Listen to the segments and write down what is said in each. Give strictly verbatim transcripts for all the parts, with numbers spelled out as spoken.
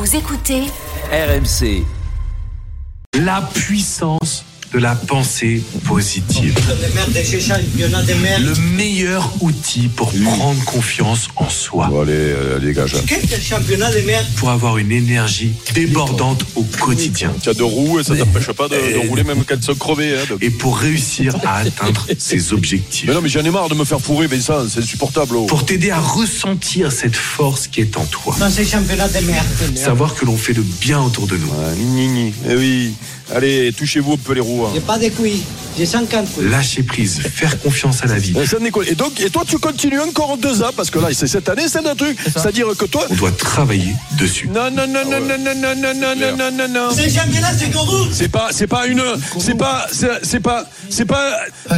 Vous écoutez R M C. La puissance de la pensée positive. Le meilleur outil pour prendre confiance en soi. Bon, allez, euh, dégage. Pour avoir une énergie débordante au quotidien. Tu as deux roues et ça t'empêche pas de, de rouler même quand elles sont crevées. Hein, de... Et pour réussir à atteindre ses objectifs. Mais non, mais j'en ai marre de me faire fourrer, Vincent, c'est insupportable. Oh. Pour t'aider à ressentir cette force qui est en toi. Dans ces championnats de merde. Savoir que l'on fait le bien autour de nous. Ouais, ni, ni, ni. Eh oui. Allez, touchez-vous un peu les roues. Hein. J'ai pas de couilles, j'ai cinquante couilles. Lâcher prise, faire confiance à la vie. Et donc, et toi, tu continues encore deux ans, parce que là, c'est cette année, c'est un truc. C'est C'est-à-dire que toi. On doit travailler dessus. Non, non, non, non, non, non, non, non, non, non, non, non, non. Ces championnats, c'est Kourou. C'est pas, c'est pas une, c'est pas, c'est, c'est pas, c'est pas.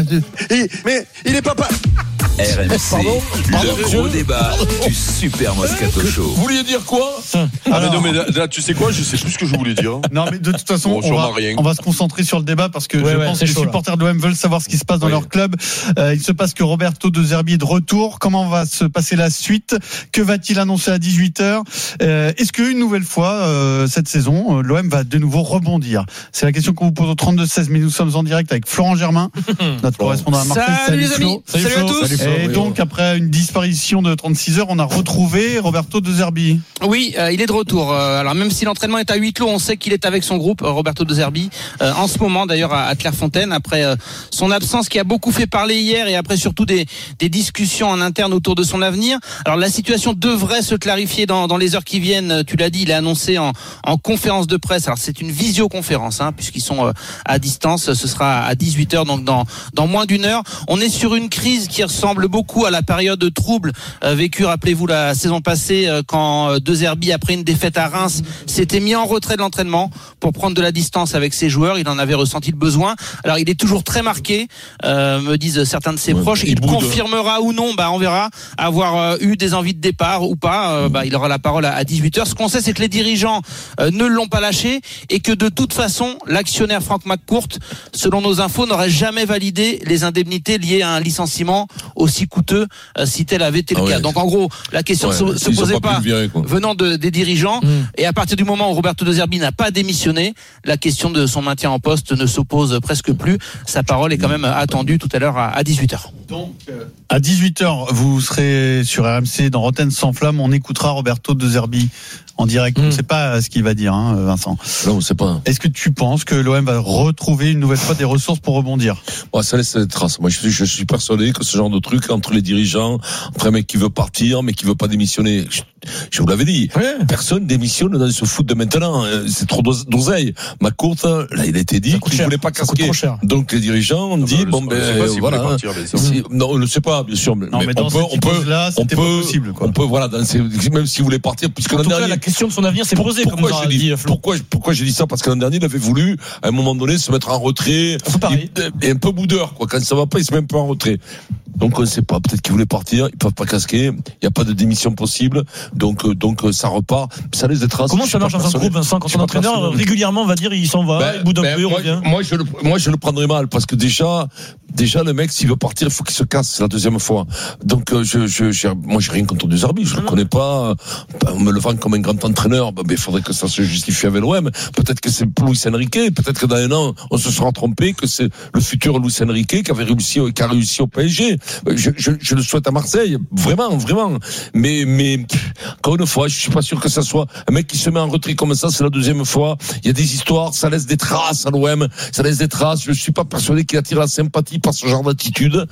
Et, mais il est pas pas. R M C, Pardon Pardon, le gros débat du Super Moscato Show. Vous vouliez dire quoi? Ah mais non mais là, là, tu sais quoi, je sais plus ce que je voulais dire. Non mais de toute façon Bon, on, va, rien. on va se concentrer sur le débat parce que ouais, je ouais, pense que les chaud, supporters de l'O M veulent savoir ce qui se passe dans Oui. leur club. Euh, il se passe que Roberto De Zerbi est de retour. Comment va se passer la suite? Que va-t-il annoncer à dix-huit heures? euh, Est-ce qu'une nouvelle fois euh, cette saison l'O M va de nouveau rebondir? C'est la question qu'on vous pose au trente-deux seize, mais nous sommes en direct avec Florent Germain, notre Bon. correspondant à Marseille. Salut les Flo. amis. Salut, Salut à tous. Et Salut, Flo. donc après une disparition de trente-six heures, on a retrouvé Roberto De Zerbi. Oui, euh, il est de retour. Euh, alors même si l'entraînement est à huis clos, on sait qu'il est avec son groupe, euh, Roberto De Zerbi, euh, en ce moment d'ailleurs à, à Clairefontaine, après euh, son absence qui a beaucoup fait parler hier et après surtout des, des discussions en interne autour de son avenir. Alors la situation devrait se clarifier dans, dans les heures qui viennent. Tu l'as dit, il est annoncé en, en conférence de presse. Alors c'est une visioconférence, hein, puisqu'ils sont euh, à distance. Ce sera à dix-huit heures, donc dans, dans moins d'une heure. On est sur une crise qui ressemble beaucoup à la période de trouble euh, vécue, rappelez-vous, la saison passée, euh, quand euh, De Zerbi, après une défaite à Reims, s'était mis en retrait de l'entraînement pour prendre de la distance avec ses joueurs. Il en avait ressenti le besoin. Alors il est toujours très marqué, euh, me disent certains de ses Ouais, proches. il Il boude. confirmera ou non, bah on verra, avoir euh, eu des envies de départ ou pas. Euh, bah il aura la parole à, à dix-huit heures. Ce qu'on sait, c'est que les dirigeants euh, ne l'ont pas lâché et que de toute façon, l'actionnaire Franck McCourt, selon nos infos, n'aurait jamais validé les indemnités liées à un licenciement aussi coûteux, euh, si tel avait été le Ah cas. ouais. Donc en gros, la question Ouais, se, se ils ont posait pas pu pas le virer, quoi. venant de, des dirigeants. Mmh. Et à partir du moment où Roberto De Zerbi n'a pas démissionné, la question de son maintien en poste ne s'oppose presque plus. Sa parole est quand même attendue tout à l'heure à, à dix-huit heures. Donc, euh, à dix-huit heures, vous serez sur R M C dans Rotten sans flamme. On écoutera Roberto De Zerbi en direct. On ne Mm. sait pas ce qu'il va dire, hein, Vincent. Non, c'est pas. Est-ce que tu penses que l'O M va retrouver une nouvelle fois des ressources pour rebondir? Ouais, ça laisse des traces. Moi, je suis, je suis persuadé que ce genre de truc entre les dirigeants, entre un mec qui veut partir, mais qui veut pas démissionner. Je, je vous l'avais dit. Ouais. Personne démissionne dans ce foot de maintenant. C'est trop d'ose- d'oseille. McCourt, là, il a été dit qu'il voulait pas casquer. Donc, les dirigeants ont dit, bon, ben, voilà. Si- non, on ne le sait pas, bien sûr. Mais, Non, mais, mais dans on peut, cette on peut, hypothèse-là, on c'était pas peut, possible, quoi. on peut, voilà, dans ces, même s'il voulait partir, puisque En l'an tout cas, dernier, la question de son avenir s'est posée, comme pourquoi vous j'ai avez dit, dit, Flo. pourquoi, pourquoi j'ai dit ça? Parce que l'an dernier, il avait voulu, à un moment donné, se mettre en retrait. Un peu pareil. Et, et un peu boudeur, quoi. Quand ça va pas, il se met un peu en retrait. Donc, on ne sait pas. Peut-être qu'ils voulaient partir. Ils peuvent pas casquer. Il n'y a pas de démission possible. Donc, euh, donc, euh, ça repart. Ça laisse des traces. Comment Je ça suis marche pas dans un persuadé. groupe, Vincent, quand Je suis son pas entraîneur persuadé. régulièrement va dire il s'en va, Ben, il boude un ben, peu, il moi, revient. moi, je le, moi, je le prendrais mal parce que déjà, déjà, le mec, s'il veut partir, il faut qu'il se casse. C'est la deuxième fois. Donc, euh, je, je, j'ai- moi, j'ai rien contre De Zerbi. Je le connais pas. Ben, on me le vend comme un grand entraîneur. Ben, il faudrait que ça se justifie avec l'O M. Peut-être que c'est Luis Enrique. Peut-être que dans un an, on se sera trompé que c'est le futur Luis Enrique qui avait réussi, qui a réussi au P S G. Je, je, je le souhaite à Marseille. Vraiment, vraiment. Mais, mais, pff, encore une fois, je suis pas sûr que ça soit un mec qui se met en retrait comme ça. C'est la deuxième fois. Il y a des histoires. Ça laisse des traces à l'O M. Ça laisse des traces. Je suis pas persuadé qu'il attire la sympathie par ce genre d'attitude.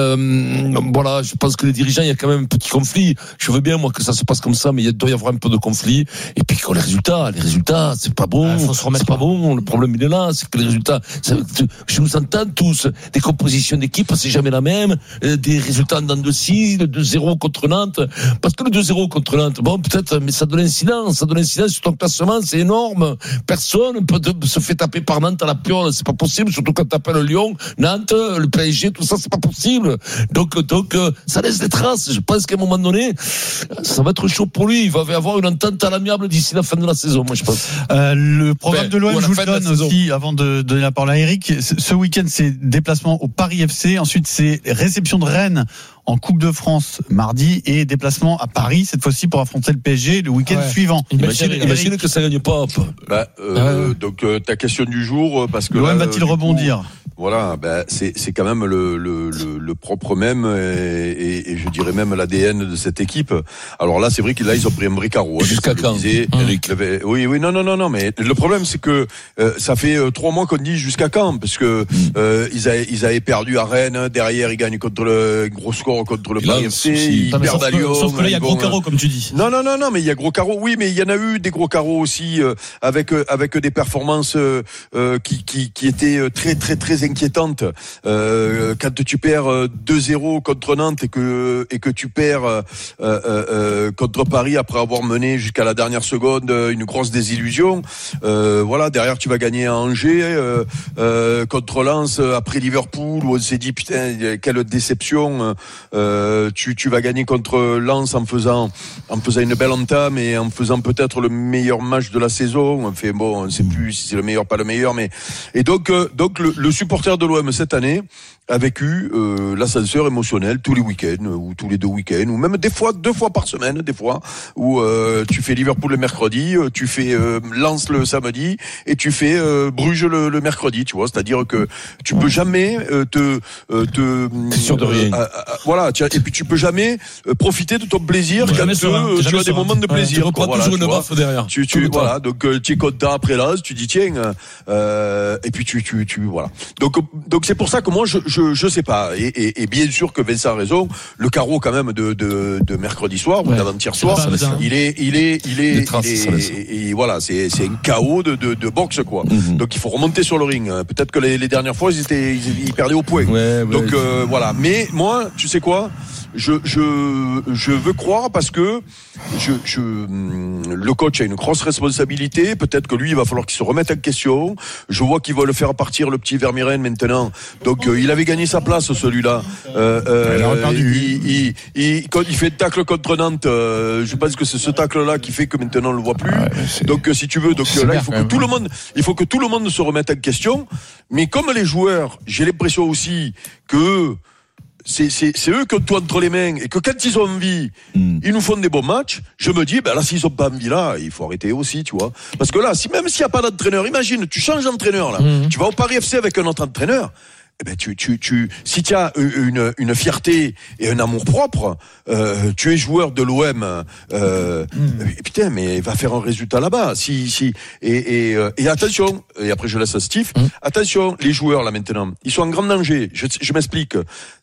Euh, voilà. Je pense que les dirigeants, il y a quand même un petit conflit. Je veux bien, moi, que ça se passe comme ça, mais il doit y avoir un peu de conflit. Et puis, quand les résultats, les résultats, c'est pas bon. Ah, faut se remettre c'est pas bon. Le problème, il est là. C'est que les résultats, ça, je vous entends tous. Des compositions d'équipe, c'est jamais la même. Euh, Des résultats dans de six, le deux zéro contre Nantes. Parce que le deux zéro contre Nantes, bon, peut-être, mais ça a de l'incidence. Ça a de l'incidence sur ton classement, c'est énorme. Personne peut te, se fait taper par Nantes à la piole. C'est pas possible, surtout quand t'appelles Lyon, Nantes, le P S G, tout ça, c'est pas possible. Donc, donc, euh, ça laisse des traces. Je pense qu'à un moment donné, ça va être chaud pour lui. Il va y avoir une entente à l'amiable d'ici la fin de la saison, moi, je pense. Euh, le programme Ben, de l'O M, ou à la je vous fin le de la donne saison. aussi, avant de donner la parole à Eric. Ce week-end, c'est déplacement au Paris F C. Ensuite, c'est réception de Rennes en Coupe de France mardi et déplacement à Paris, cette fois-ci pour affronter le P S G le week-end Ouais. suivant. Imagine, imagine que ça gagne pas. Bah, euh, donc euh, ta question du jour, parce que L'O M là, va-t-il du coup, rebondir? Voilà, ben c'est c'est quand même le le le, le propre même et, et, et je dirais même l'A D N de cette équipe. Alors là, c'est vrai que là ils ont pris un bricaro. Hein, Jusqu'à quand, disais, Eric? il avait- Oui, oui, non, non, non, non. Mais le problème, c'est que euh, ça fait euh, trois mois qu'on dit jusqu'à quand, parce que euh, ils avaient ils avaient perdu à Rennes. Derrière, ils gagnent contre le gros score contre le Et là, Paris F C. aussi, Ils Non, mais perdent sauf, à que, Lyon. sauf que là, il y a ils gros vont, carreau, comme tu dis. Non, non, non, non, mais il y a gros carreaux. Oui, mais il y en a eu des gros carreaux aussi euh, avec euh, avec des performances euh, euh, qui qui qui étaient euh, très très très inquiétantes. Euh, quand tu perds euh, deux zéro contre Nantes et que et que tu perds euh, euh, euh, contre Paris après avoir mené jusqu'à la dernière seconde euh, une grosse désillusion. Euh, voilà, derrière tu vas gagner à Angers euh, euh, contre Lens après Liverpool où on s'est dit putain quelle déception. Euh, tu tu vas gagner contre Lens en faisant en faisant une belle entame et en faisant peut-être le meilleur match de la saison. On fait bon, on sait plus si c'est le meilleur pas le meilleur, mais et donc euh, donc le, le supporter de l'O M cette année a vécu euh, l'ascenseur émotionnel tous les week-ends ou tous les deux week-ends ou même des fois deux fois par semaine des fois où euh, tu fais Liverpool le mercredi, euh, tu fais euh, Lens le samedi et tu fais euh, Bruges le, le mercredi, tu vois, c'est-à-dire que tu peux jamais euh, te euh, te T'es sûr de rien. euh, euh, euh, voilà, tu as, et puis tu peux jamais euh, profiter de ton plaisir Ouais, quand jamais euh, serein, t'es tu jamais as des serein. moments de Ouais, plaisir. Tu reprends quoi, voilà, toujours tu une vois. baffe derrière. Tu, Tout tu le temps. voilà, donc euh, tu es content après l'as, tu dis tiens, euh, et puis tu tu tu voilà. Donc donc c'est pour ça que moi je je je sais pas. Et, et, et bien sûr que Vincent a raison. Le carreau quand même de de, de mercredi soir ou Ouais. d'avant-hier soir, Ça laisse, hein. il est il est il est, Des traces, il est- ça laisse. et, et voilà, c'est c'est un chaos de de, de boxe quoi. Mhm. Donc il faut remonter sur le ring. Peut-être que les, les dernières fois ils étaient ils, ils perdaient au point. Ouais, ouais. Donc euh, voilà. Mais moi, tu sais quoi, je je je veux croire parce que je je le coach a une grosse responsabilité. Peut-être que lui, il va falloir qu'il se remette en question. Je vois qu'ils veulent faire partir le petit Vermiren maintenant. Donc euh, il avait gagné sa place celui-là. Euh, euh, Il aurait perdu. il, il, il, quand il fait le tacle contre Nantes, euh, je pense que c'est ce tacle-là qui fait que maintenant on le voit plus. Ouais, c'est- Donc euh, si tu veux, donc c'est euh, là il sévère, faut quand que même. tout le monde, il faut que tout le monde se remette en question. Mais comme les joueurs, j'ai l'impression aussi que c'est, c'est, c'est eux qui ont tout entre les mains et que quand ils ont envie, Mm. ils nous font des bons matchs. Je me dis, ben là, s'ils ont pas envie là, il faut arrêter aussi, tu vois. Parce que là, si même s'il y a pas d'entraîneur, imagine, tu changes d'entraîneur là, Mhm. tu vas au Paris F C avec un autre entraîneur. Eh ben tu tu tu si tu as une une fierté et un amour propre, euh, tu es joueur de l'O M, euh, et putain mais va faire un résultat là-bas. Si si et et euh, et attention, et après je laisse à Steve. Mm. Attention, les joueurs là maintenant, ils sont en grand danger. Je je m'explique.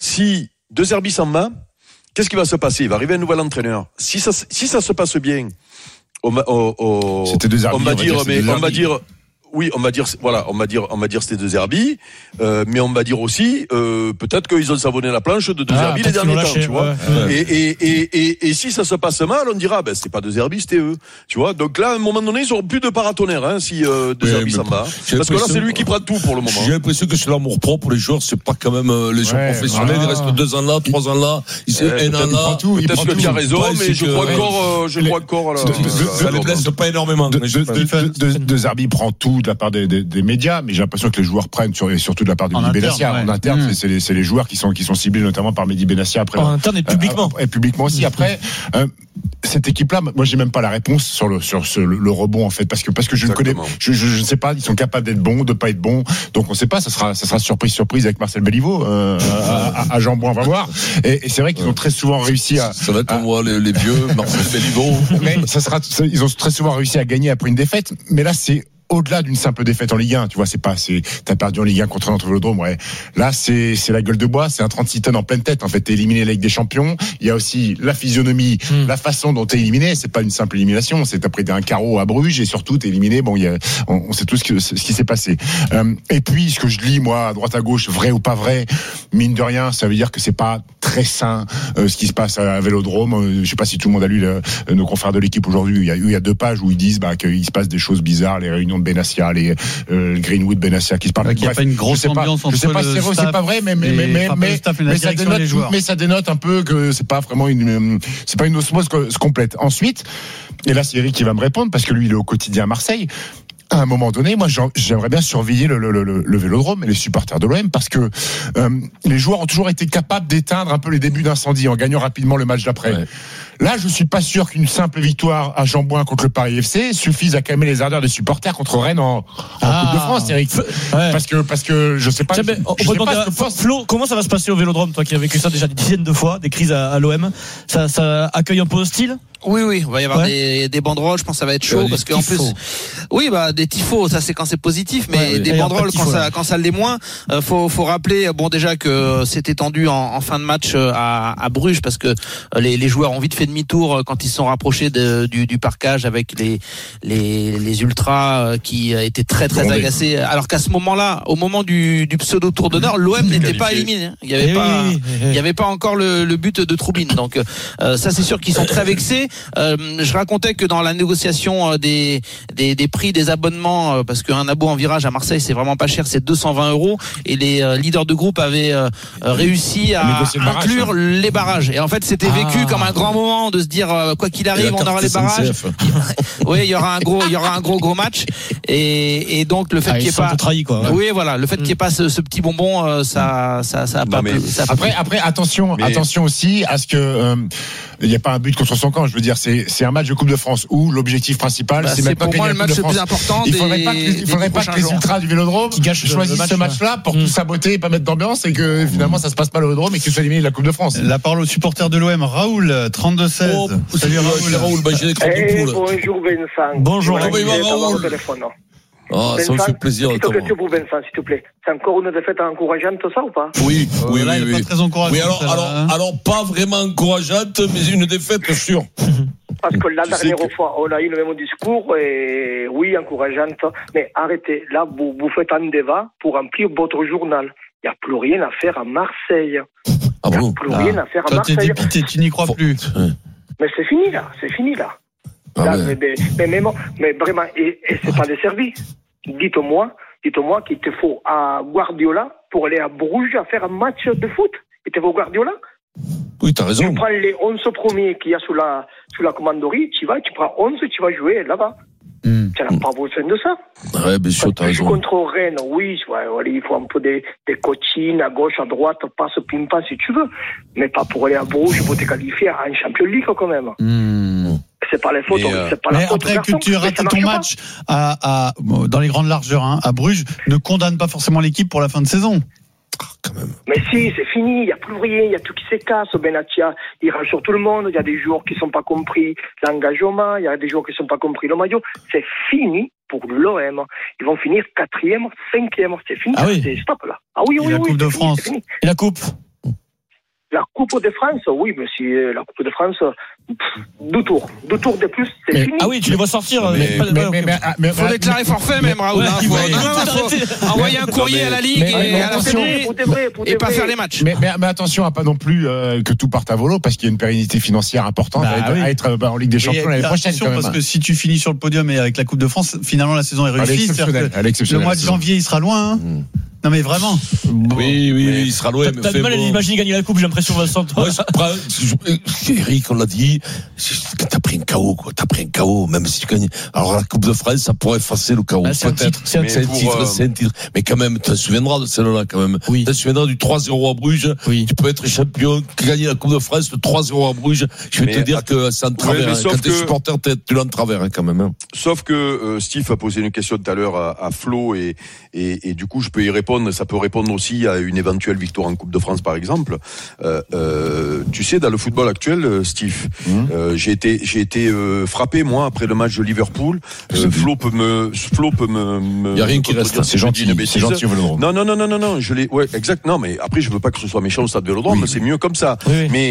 Si De Zerbi s'en va, qu'est-ce qui va se passer? Il va arriver un nouvel entraîneur. Si ça si ça se passe bien, on va on, on, C'était De Zerbi, on va on va dire dire, c'est mais De on va Zerbi. dire oui, on va dire, voilà, on va dire, on va dire c'était De Zerbi, euh, mais on va dire aussi, euh, peut-être qu'ils ont savonné la planche de De Ah, Zerbi les peut-être qu'ils derniers l'ont temps, lâché, tu vois. ouais, ouais. Et, et, et, et, et si ça se passe mal, on dira, ben c'est pas De Zerbi, c'était eux, tu vois. Donc là, à un moment donné, ils auront plus de paratonnerre, hein, si euh, De Ouais, Zerbi mais s'en va, j'ai parce que là, l'impression- c'est lui qui prend tout pour le moment. J'ai l'impression que c'est l'amour propre, les joueurs, c'est pas quand même euh, les joueurs Ouais, professionnels, voilà. ils restent deux ans là, trois ans là, ils sont Ouais, un peut-être an il là. prend tout, il Peut-être prend que tout. tu as raison, Ouais, mais c'est je que- crois ouais. encore, euh, je Les- crois encore, là, de- de- là, de- Ça là, les blesse pas énormément. De, mais de, je- de, de, de, de Zerbi prend tout de la part des, des, des médias, mais j'ai l'impression que les joueurs prennent, sur, et surtout de la part de En Mehdi interne, Benassia. ouais. En interne, Mmh. c'est- c'est les, c'est les joueurs qui sont, qui sont ciblés notamment par Mehdi Benassia après. En interne et publiquement. Euh, et publiquement aussi. Après, euh, cette équipe-là, moi, j'ai même pas la réponse sur le sur ce, le, le rebond en fait, parce que parce que je ne connais, Exactement. je, je, je ne sais pas, ils sont capables d'être bons, de pas être bons, donc on sait pas. Ça sera ça sera surprise surprise avec Marcel Béliveau euh, à, à, à Jean-Bouin, on va voir. Et, et c'est vrai qu'ils ont très souvent réussi à. Ça va être à- moi, les, les vieux, Marcel Béliveau. mais ça sera, ça- ils ont très souvent réussi à gagner après une défaite. Mais là, c'est au-delà d'une simple défaite en Ligue un. Tu vois, c'est pas, c'est, t'as perdu en Ligue un contre notre Vélodrome, ouais. Là, c'est, c'est la gueule de bois, c'est un trente-six tonnes en pleine tête. En fait, t'es éliminé la Ligue des Champions. Il y a aussi la physionomie, Mm. la façon dont t'es éliminé. C'est pas une simple élimination. C'est t'as pris un carreau à Bruges et surtout t'es éliminé. Bon, il y a, on, on sait tout ce, que, ce qui s'est passé. Euh, et puis, ce que je lis, moi, à droite à gauche, vrai ou pas vrai, mine de rien, ça veut dire que c'est pas très très sain euh, ce qui se passe à, à Vélodrome. Euh, je sais pas si tout le monde a lu le, nos confrères de l'équipe aujourd'hui. Il y a, il y a deux pages où ils disent bah, qu'il se passe des choses bizarres, les réunions de Benassia, les euh, Greenwood, Benassia qui se parlent. Il n'y a pas une grosse ambiance entre je sais pas si c'est vrai, c'est pas vrai, mais mais mais mais mais, mais ça dénote, mais ça dénote un peu que c'est pas vraiment une, c'est pas une osmose complète. Ensuite, et là c'est Eric qui va me répondre parce que lui il est au quotidien à Marseille. À un moment donné, moi, j'aimerais bien surveiller le, le, le, le Vélodrome et les supporters de l'O M parce que euh, les joueurs ont toujours été capables d'éteindre un peu les débuts d'incendie en gagnant rapidement le match d'après. Ouais. Là, je suis pas sûr qu'une simple victoire à Jean-Bouin contre le Paris F C suffise à calmer les ardeurs des supporters contre Rennes en, en ah. Coupe de France, Eric. Ouais. Parce que parce que je sais pas. Je, je, on je sais pas à, pense... Flo, comment ça va se passer au Vélodrome, toi qui as vécu ça déjà des dizaines de fois, des crises à, à l'O M, ça, ça accueille un peu hostile? Oui, oui, il va y avoir ouais. des, des banderoles. Je pense que ça va être chaud ouais, parce qu'en plus, oui, bah des tifos, ça c'est quand c'est positif, mais ouais, des banderoles quand ça quand ça l'est moins. Euh, faut faut rappeler, bon déjà que c'est étendu en, en fin de match à, à Bruges parce que les, les joueurs ont vite fait demi-tour quand ils se sont rapprochés de, du, du parquage avec les les, les ultras qui étaient très très bon, agacés. Alors qu'à ce moment-là, au moment du, du pseudo Tour d'honneur, l'O M n'était pas éliminé. Il y avait et pas oui, il y avait pas encore le, le but de Troubine. Donc euh, ça c'est sûr qu'ils sont très vexés. Euh, je racontais que dans la négociation des, des, des prix des abonnements, euh, parce qu'un abo en virage à Marseille c'est vraiment pas cher, c'est deux cent vingt euros, et les euh, leaders de groupe avaient euh, réussi à inclure barrage, hein. les barrages. Et en fait c'était ah. vécu comme un grand moment de se dire euh, quoi qu'il arrive on aura les barrages. Oui, il y aura un gros, il y aura un gros gros match. Et, et donc le fait ah, qu'il n'y ait pas, trahi, quoi, ouais. oui voilà, le fait qu'il n'y ait pas ce, ce petit bonbon, euh, ça, ça, ça a non, pas. Mais, ça a après, pas après attention, mais... attention aussi à ce que euh, il n'y a pas un but contre son camp. Je veux dire, c'est c'est un match de Coupe de France où l'objectif principal bah, c'est même pas gagner la Coupe de France. C'est pour moi le match le plus important. Il faudrait des, pas que, il faudrait pas que les ultras du Vélodrome qui choisissent ce match-là pour mmh. tout saboter et pas mettre d'ambiance et que finalement ça se passe pas au Vélodrome et qu'ils soient éliminés de la Coupe de France. La parole aux supporters de l'O M, Raoul, trente-deux seize. Oh, salut Raoul. Raoul, bah, j'ai hey, bonjour Vincent. Bonjour Raoul. Raoul. Ah, ça me fait plaisir. Petite question pour Vincent, s'il te plaît. C'est encore une défaite encourageante, ça ou pas? Oui, euh, oui, là, oui. Il n'est pas très encourageante. Oui, alors, alors, hein. alors, pas vraiment encourageante, mais une défaite sûre. Parce que la tu dernière que... fois, on a eu le même discours, et oui, encourageante, mais arrêtez. Là, vous, vous faites un débat pour remplir votre journal. Il n'y a plus rien à faire à Marseille. Ah bon? Il n'y a plus ah. rien à faire à Toi, Marseille. T'es dépité, tu n'y crois Faut... plus. Mais c'est fini, là. C'est fini, là. Ah là ouais. mais, mais, mais, mais, mais vraiment, et, et c'est pas desservi. Dites-moi, dites-moi qu'il te faut à Guardiola pour aller à Bruges à faire un match de foot. Il te faut Guardiola? Oui, t'as raison. Tu prends les onze premiers qu'il y a sous la, sous la commanderie, tu vas, tu prends onze, tu vas jouer là-bas. Mm. Tu n'as pas besoin de ça. Ouais, bien sûr, t'as raison. Contre Rennes, oui, ouais, ouais, il faut un peu des, des coachings à gauche, à droite, passe, pim-pam si tu veux. Mais pas pour aller à Bruges pour te qualifier en Champions League quand même. Mm. C'est pas les fautes, mais, euh, c'est pas mais la faute. Après que tu aies raté ton match à, à, dans les grandes largeurs hein, à Bruges, ne condamne pas forcément l'équipe pour la fin de saison. Ah, quand même. Mais si, c'est fini, il n'y a plus rien, il y a tout qui se casse. Benatia, il rage sur tout le monde, il y a des joueurs qui ne sont pas compris l'engagement, il y a des joueurs qui ne sont pas compris le maillot. C'est fini pour l'O M. Ils vont finir quatrième, cinquième, c'est fini, ah oui. c'est stop là. Ah oui, Et oui, la oui. Coupe de France. Fini, Et la Coupe La Coupe de France, oui, mais si la Coupe de France, pff, deux tours, deux tours de plus, c'est mais, fini. Ah oui, tu les vois sortir. Mais, mais, mais, mais, mais, mais faut déclarer forfait même, Raoul. Ouais, hein, faut, ouais, non, non, faut envoyer un courrier à la Ligue mais, et mais, à la Fédé et pas faire les matchs. Mais, mais, mais attention à pas non plus euh, que tout parte à volo parce qu'il y a une pérennité financière importante bah, à, oui. à être bah, en Ligue des Champions l'année prochaine. Quand même. Parce que si tu finis sur le podium et avec la Coupe de France, finalement la saison est réussie. Le mois de janvier, il sera loin. Hein. Mmh. Non mais vraiment. Bon, oui, oui, mais il sera loin. T'as du mal à l'imaginer gagner la coupe, j'ai l'impression, Vincent. Ouais, Eric, on l'a dit, t'as pris un K O, quoi. T'as pris un K O, même si tu gagnes. Alors la Coupe de France, ça pourrait effacer le K O. Ah, c'est peut-être. Un titre, c'est, un, c'est un titre, euh... c'est un titre. Mais quand même, tu te souviendras de celle-là, quand même. Oui. Tu te souviendras du trois zéro à Bruges. Oui. Tu peux être champion, gagner la Coupe de France, le trois zéro à Bruges. Je vais mais te dire att- que c'est en travers. Ouais, hein. Quand que... t'es supporter, tu l'as en travers, hein, quand même. Hein. Sauf que euh, Steve a posé une question tout à l'heure à, à Flo et, et, et du coup, je peux y répondre. Ça peut répondre aussi à une éventuelle victoire en Coupe de France, par exemple. Euh, euh, tu sais, dans le football actuel, Steve, mmh. euh, j'ai été, j'ai été euh, frappé moi après le match de Liverpool. Euh, Flo peut me, Flo peut me. me Il y a rien qui reste. C'est gentil, c'est gentil au Vélodrome. Non, non, non, non, non, non. Je l'ai. Ouais, exact. Non, mais après, je veux pas que ce soit méchant au stade Vélodrome. Oui. C'est mieux comme ça. Oui. Mais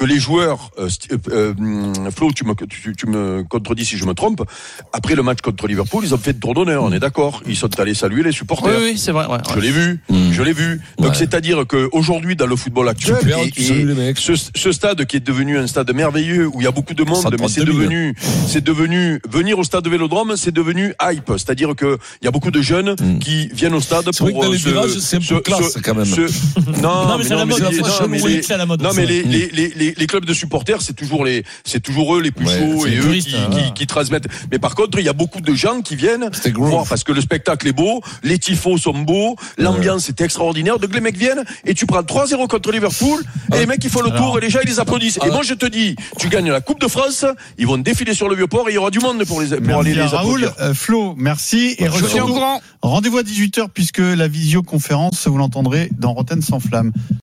que les joueurs, euh, euh, Flo, tu me, tu, tu me contredis si je me trompe, après le match contre Liverpool, ils ont fait de trop d'honneur, on est d'accord. Ils sont allés saluer les supporters. Oui, oui, c'est vrai. Ouais, je ouais. l'ai vu, mmh. je l'ai vu. Donc ouais. c'est-à-dire que aujourd'hui dans le football actuel, tu perds, et, tu salues les mecs. Ce, ce stade qui est devenu un stade merveilleux où il y a beaucoup de monde, mais c'est devenu, c'est devenu venir au stade de Vélodrome, c'est devenu hype. C'est-à-dire que il y a beaucoup de jeunes mmh. qui viennent au stade c'est pour. Vrai que dans les ce, virages, c'est un peu ce, classe ce, quand même. Ce, non, non, mais, mais c'est non, la mode. Mais, non, mais les, c'est la mode. Non, mais les, les, les, les, les clubs de supporters, c'est toujours les, c'est toujours eux les plus ouais, chauds et eux puristes, qui, hein. qui, qui transmettent. Mais par contre, il y a beaucoup de gens qui viennent voir parce que le spectacle est beau, les tifos sont beaux, l'ambiance ouais. est extraordinaire. Donc les mecs viennent et tu prends trois zéro contre Liverpool et ah. les mecs ils font le Alors, tour et les gens ils les applaudissent. Ah. Et moi je te dis, tu gagnes la Coupe de France, ils vont défiler sur le Vieux-Port et il y aura du monde pour les pour merci aller les Raoul, applaudir. Euh, Flo, merci et je suis au courant. Rendez-vous à dix-huit heures puisque la visioconférence vous l'entendrez dans Rotten sans flamme.